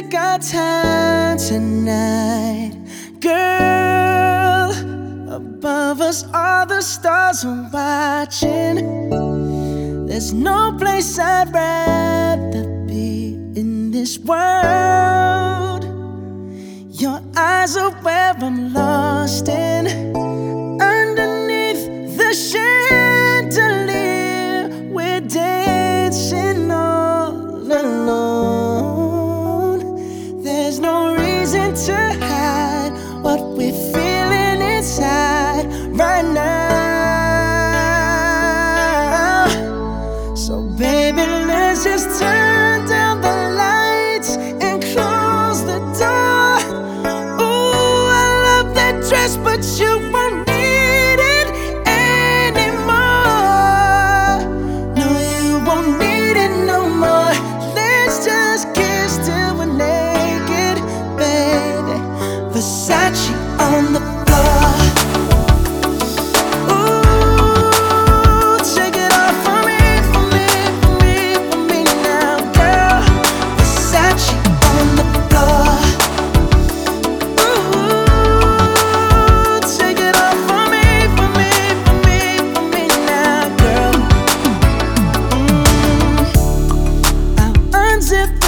take our time tonight, girl. Above us, all the stars are watching. There's no place I'd rather be in this world. Your eyes are where I'm lost in. Underneath the chandelier, we're dancing all alone. There's no reason to hide what we're feeling inside right now. So baby, let's just turn down the lights and close the door. Ooh, I love that dress, but you won't need it anymore. No, you won't need it no more. Let's just kiss till we're naked, baby. Versace on the floor. Ooh, take it off for me, for me, for me, for me now, girl. Versace on the floor. Ooh, take it off for me, for me, for me, for me now, girl. I'll unzip